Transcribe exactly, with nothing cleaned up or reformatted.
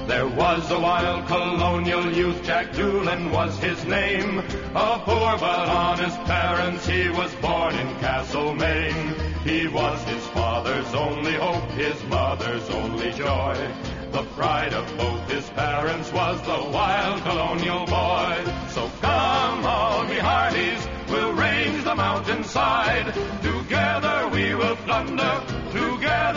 There was a wild colonial youth, Jack Doolan was his name. Of poor but honest parents, he was born in Castlemaine. He was his father's only hope, his mother's only joy. The pride of both his parents was the wild colonial boy. So come all me hearties, we'll range the mountainside. Together we will plunder, together